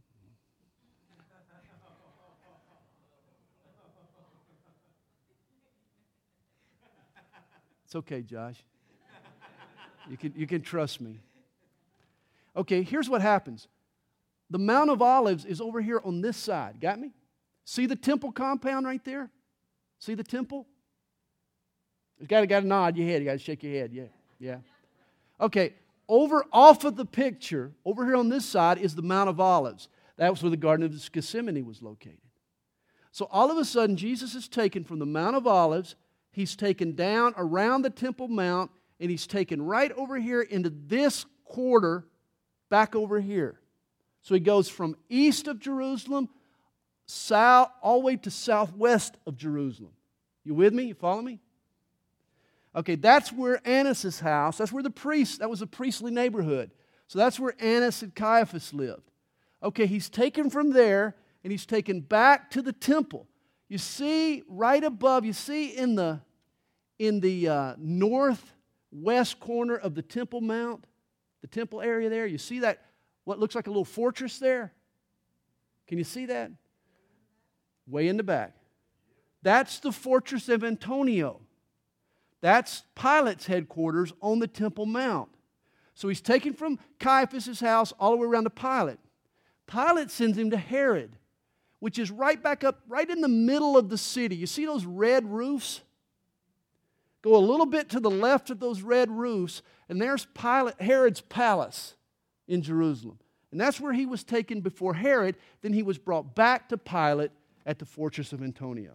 It's okay, Josh. You can trust me. Okay, here's what happens. The Mount of Olives is over here on this side. Got me? See the temple compound right there? See the temple? You got to nod your head. You got to shake your head. Yeah. Okay, over off of the picture, over here on this side is the Mount of Olives. That was where the Garden of Gethsemane was located. So all of a sudden, Jesus is taken from the Mount of Olives. He's taken down around the Temple Mount, and He's taken right over here into this quarter, back over here. So He goes from east of Jerusalem, south, all the way to southwest of Jerusalem. You with me? You follow me? Okay, that's where Annas' house, that's where that was a priestly neighborhood. So that's where Annas and Caiaphas lived. Okay, He's taken from there, and He's taken back to the temple. You see right above, you see in the in the northwest corner of the Temple Mount, the temple area there. You see that, what looks like a little fortress there? Can you see that? Way in the back. That's the fortress of Antonia. That's Pilate's headquarters on the Temple Mount. So he's taken from Caiaphas' house all the way around to Pilate. Pilate sends him to Herod, which is right back up, right in the middle of the city. You see those red roofs? Go a little bit to the left of those red roofs, and there's Herod's palace in Jerusalem. And that's where he was taken before Herod. Then he was brought back to Pilate at the fortress of Antonia.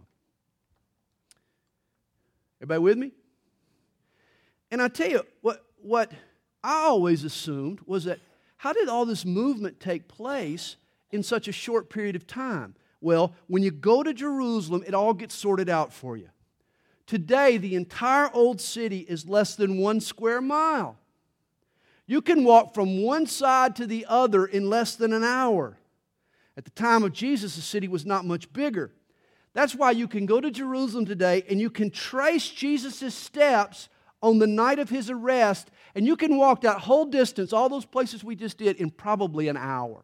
Everybody with me? And I tell you, what I always assumed was that how did all this movement take place in such a short period of time? Well, when you go to Jerusalem, it all gets sorted out for you. Today, the entire old city is less than 1 square mile. You can walk from one side to the other in less than an hour. At the time of Jesus, the city was not much bigger. That's why you can go to Jerusalem today and you can trace Jesus' steps on the night of His arrest, and you can walk that whole distance, all those places we just did, in probably an hour.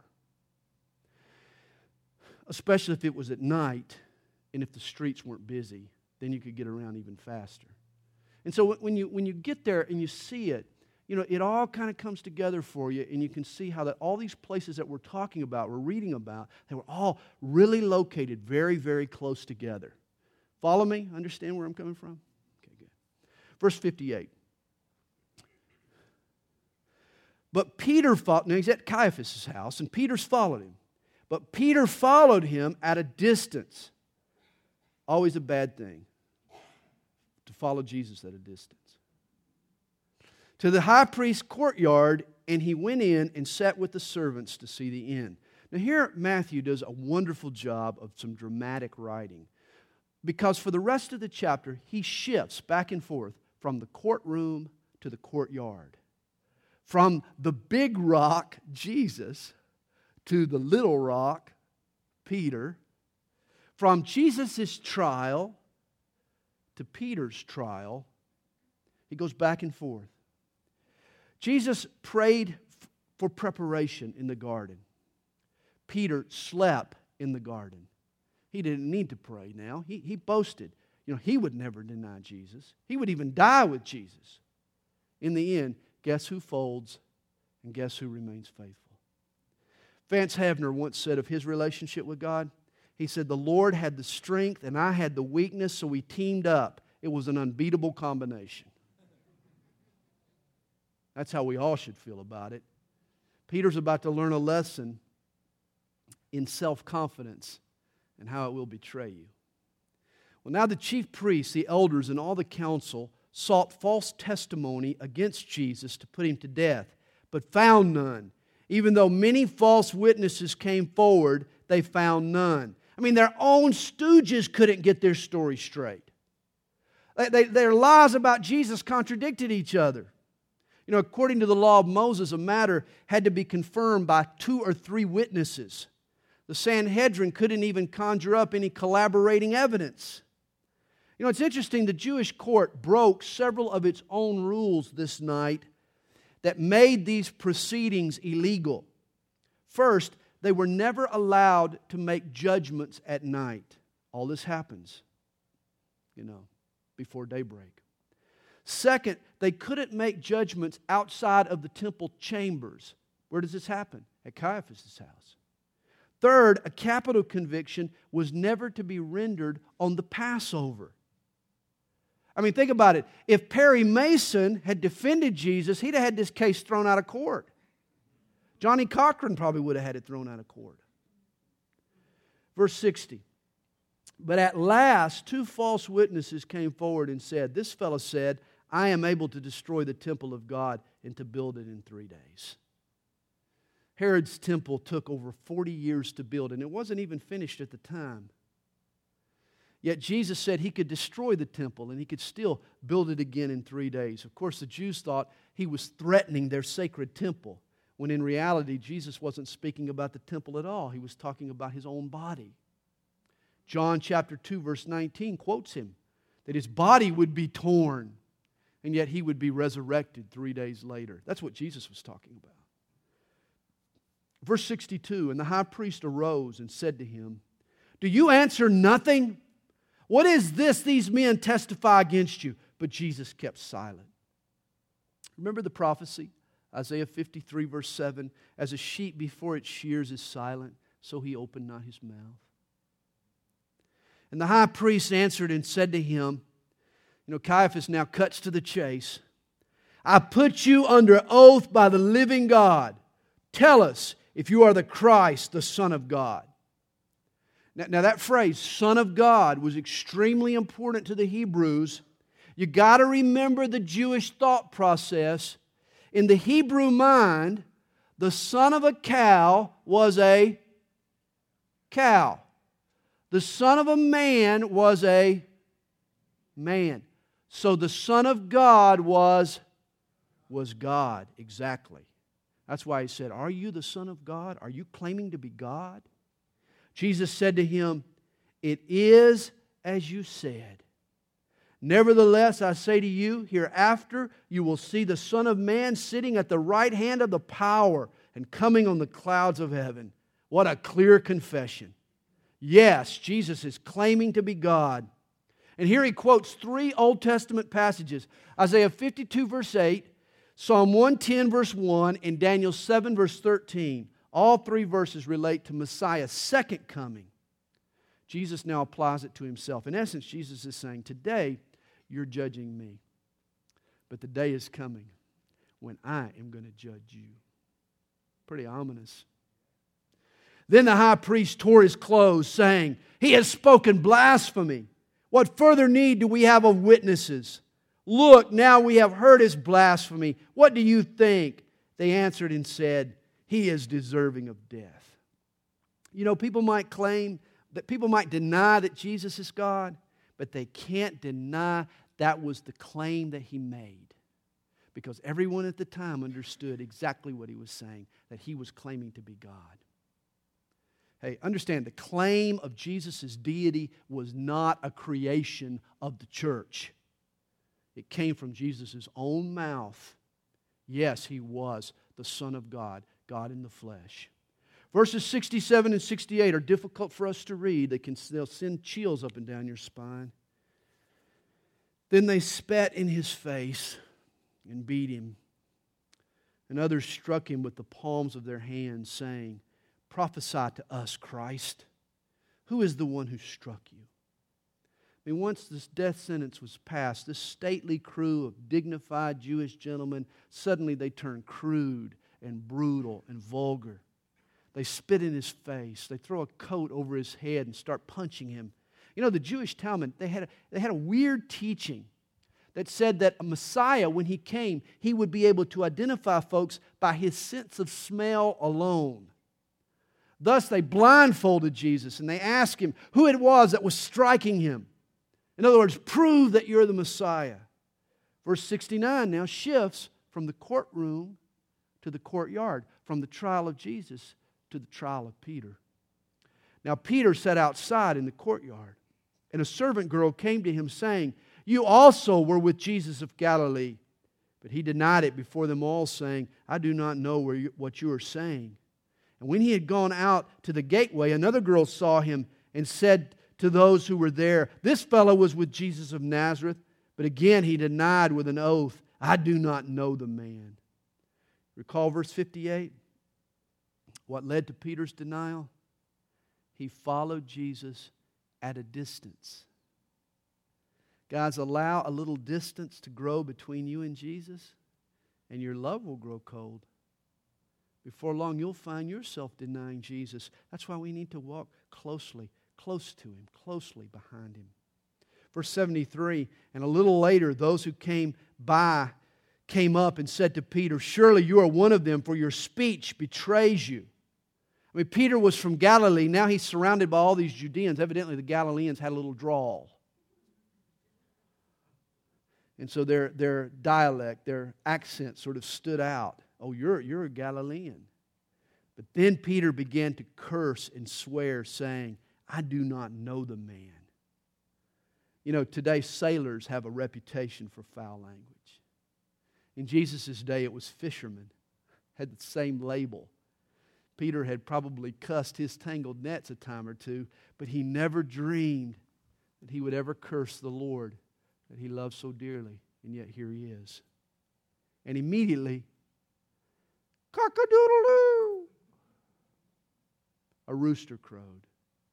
Especially if it was at night and if the streets weren't busy, then you could get around even faster. And so when you get there and you see it, you know, it all kind of comes together for you, and you can see how that all these places that we're talking about, we're reading about, they were all really located very, very close together. Follow me? Understand where I'm coming from? Okay, good. Verse 58. But Peter followed, now he's at Caiaphas' house, and Peter's followed him. But Peter followed him at a distance. Always a bad thing to follow Jesus at a distance. To the high priest's courtyard, and he went in and sat with the servants to see the end. Now here Matthew does a wonderful job of some dramatic writing, because for the rest of the chapter he shifts back and forth from the courtroom to the courtyard, from the big rock, Jesus, to the little rock, Peter, from Jesus' trial to Peter's trial. He goes back and forth. Jesus prayed for preparation in the garden. Peter slept in the garden. He didn't need to pray now. He boasted. You know, he would never deny Jesus. He would even die with Jesus. In the end, guess who folds and guess who remains faithful? Vance Havner once said of his relationship with God, he said, the Lord had the strength and I had the weakness, so we teamed up. It was an unbeatable combination. That's how we all should feel about it. Peter's about to learn a lesson in self-confidence and how it will betray you. Well, now the chief priests, the elders, and all the council sought false testimony against Jesus to put him to death, but found none. Even though many false witnesses came forward, they found none. I mean, their own stooges couldn't get their story straight. Their lies about Jesus contradicted each other. You know, according to the law of Moses, a matter had to be confirmed by 2 or 3 witnesses. The Sanhedrin couldn't even conjure up any collaborating evidence. You know, it's interesting, the Jewish court broke several of its own rules this night that made these proceedings illegal. First, they were never allowed to make judgments at night. All this happens, you know, before daybreak. Second, they couldn't make judgments outside of the temple chambers. Where does this happen? At Caiaphas' house. Third, a capital conviction was never to be rendered on the Passover. I mean, think about it. If Perry Mason had defended Jesus, he'd have had this case thrown out of court. Johnny Cochran probably would have had it thrown out of court. Verse 60. But at last, 2 false witnesses came forward and said, this fellow said, I am able to destroy the temple of God and to build it in 3 days. Herod's temple took over 40 years to build, and it wasn't even finished at the time. Yet Jesus said he could destroy the temple and he could still build it again in 3 days. Of course, the Jews thought he was threatening their sacred temple, when in reality, Jesus wasn't speaking about the temple at all. He was talking about his own body. John chapter 2, verse 19 quotes him. that his body would be torn, and yet he would be resurrected 3 days later. That's what Jesus was talking about. Verse 62, and the high priest arose and said to him, do you answer nothing? What is this these men testify against you? But Jesus kept silent. Remember the prophecy? Isaiah 53 verse 7, as a sheep before its shears is silent, so he opened not his mouth. And the high priest answered and said to him, Caiaphas now cuts to the chase, I put you under oath by the living God. Tell us if you are the Christ, the Son of God. Now that phrase, Son of God, was extremely important to the Hebrews. You got to remember the Jewish thought process. In the Hebrew mind, the son of a cow was a cow. The son of a man was a man. So the Son of God was God, exactly. That's why he said, are you the Son of God? Are you claiming to be God? Jesus said to him, it is as you said. Nevertheless, I say to you, hereafter you will see the Son of Man sitting at the right hand of the power and coming on the clouds of heaven. What a clear confession. Yes, Jesus is claiming to be God. And here he quotes 3 Old Testament passages. Isaiah 52 verse 8, Psalm 110 verse 1, and Daniel 7 verse 13. All 3 verses relate to Messiah's second coming. Jesus now applies it to himself. In essence, Jesus is saying, today you're judging me, but the day is coming when I am going to judge you. Pretty ominous. Then the high priest tore his clothes, saying, he has spoken blasphemy. What further need do we have of witnesses? Look, now we have heard his blasphemy. What do you think? They answered and said, he is deserving of death. People might claim that people might deny that Jesus is God, but they can't deny that was the claim that he made. Because everyone at the time understood exactly what he was saying, that he was claiming to be God. Hey, understand, the claim of Jesus' deity was not a creation of the church. It came from Jesus' own mouth. Yes, he was the Son of God, God in the flesh. Verses 67 and 68 are difficult for us to read. They'll send chills up and down your spine. Then they spat in his face and beat him. And others struck him with the palms of their hands, saying, prophesy to us, Christ. Who is the one who struck you? Once this death sentence was passed, this stately crew of dignified Jewish gentlemen, suddenly they turned crude and brutal and vulgar. They spit in his face. They throw a coat over his head and start punching him. The Jewish Talmud, they had a weird teaching that said that a Messiah, when he came, he would be able to identify folks by his sense of smell alone. Thus, they blindfolded Jesus and they asked him who it was that was striking him. In other words, prove that you're the Messiah. Verse 69 now shifts from the courtroom to the courtyard, from the trial of Jesus to the trial of Peter. Now Peter sat outside in the courtyard, and a servant girl came to him saying, you also were with Jesus of Galilee. But he denied it before them all, saying, I do not know what you are saying. And when he had gone out to the gateway, another girl saw him and said to those who were there, this fellow was with Jesus of Nazareth. But again he denied with an oath, I do not know the man. Recall verse 58? What led to Peter's denial? He followed Jesus at a distance. Guys, allow a little distance to grow between you and Jesus, and your love will grow cold. Before long, you'll find yourself denying Jesus. That's why we need to walk close to Him, closely behind Him. Verse 73, and a little later, those who came up and said to Peter, surely you are one of them, for your speech betrays you. Peter was from Galilee. Now he's surrounded by all these Judeans. Evidently, the Galileans had a little drawl. And so their dialect, their accent sort of stood out. Oh, you're a Galilean. But then Peter began to curse and swear, saying, I do not know the man. You know, today sailors have a reputation for foul language. In Jesus' day, it was fishermen, had the same label. Peter had probably cussed his tangled nets a time or two, but he never dreamed that he would ever curse the Lord that he loved so dearly, and yet here he is. And immediately, cock-a-doodle-doo, a rooster crowed.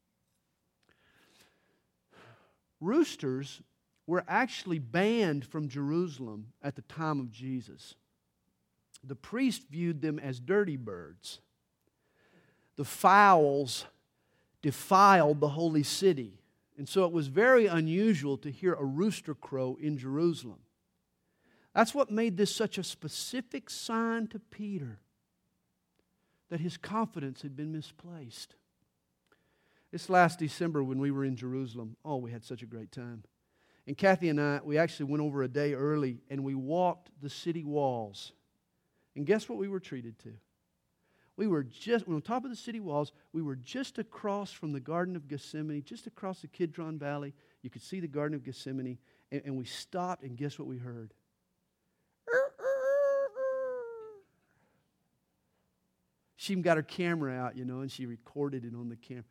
Roosters were actually banned from Jerusalem at the time of Jesus. The priest viewed them as dirty birds. The fowls defiled the holy city. And so it was very unusual to hear a rooster crow in Jerusalem. That's what made this such a specific sign to Peter that his confidence had been misplaced. This last December when we were in Jerusalem, we had such a great time. And Kathy and I, we actually went over a day early and we walked the city walls. And guess what we were treated to? We were on top of the city walls. We were just across from the Garden of Gethsemane, just across the Kidron Valley. You could see the Garden of Gethsemane. And we stopped, and guess what we heard? She even got her camera out, and she recorded it on the camera.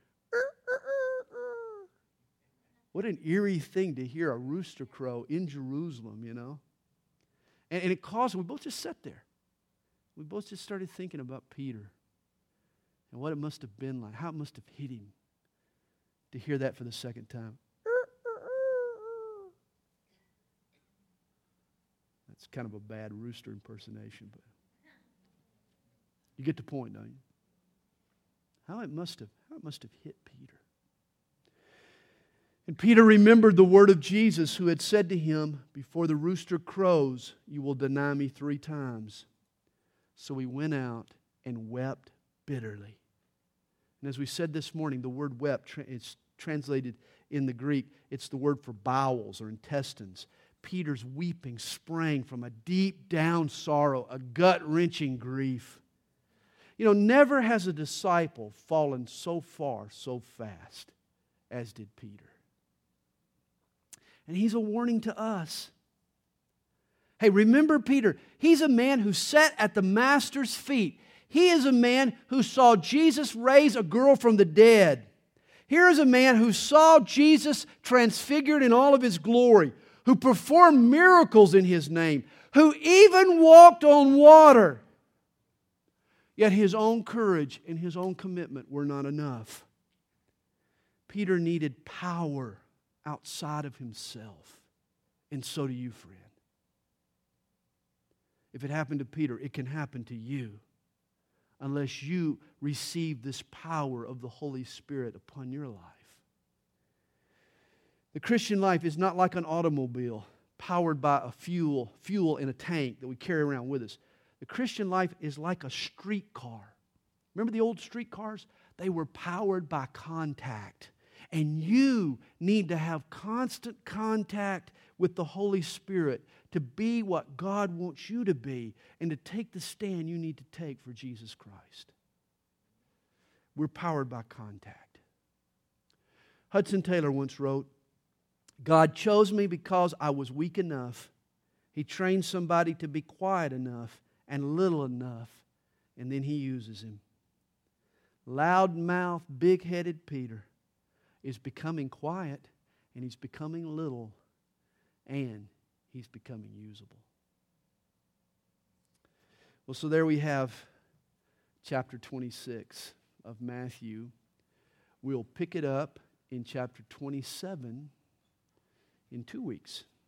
What an eerie thing to hear a rooster crow in Jerusalem, And it caused, we both just sat there. We both just started thinking about Peter and what it must have been like, how it must have hit him to hear that for the second time. That's kind of a bad rooster impersonation, but you get the point, don't you? How it must have hit Peter. And Peter remembered the word of Jesus who had said to him, before the rooster crows, you will deny me 3 times. So he went out and wept bitterly. And as we said this morning, the word wept is translated in the Greek. It's the word for bowels or intestines. Peter's weeping sprang from a deep down sorrow, a gut-wrenching grief. Never has a disciple fallen so far, so fast as did Peter. And he's a warning to us. Hey, remember Peter. He's a man who sat at the Master's feet. He is a man who saw Jesus raise a girl from the dead. Here is a man who saw Jesus transfigured in all of His glory, who performed miracles in His name, who even walked on water. Yet his own courage and his own commitment were not enough. Peter needed power outside of himself. And so do you, friend. If it happened to Peter, it can happen to you unless you receive this power of the Holy Spirit upon your life. The Christian life is not like an automobile powered by a fuel in a tank that we carry around with us. The Christian life is like a streetcar. Remember the old streetcars? They were powered by contact. And you need to have constant contact with the Holy Spirit to be what God wants you to be and to take the stand you need to take for Jesus Christ. We're powered by contact. Hudson Taylor once wrote, God chose me because I was weak enough. He trained somebody to be quiet enough and little enough, and then He uses him. Loudmouth, big-headed Peter is becoming quiet, and he's becoming little, and he's becoming usable. Well, so there we have chapter 26 of Matthew. We'll pick it up in chapter 27 in 2 weeks.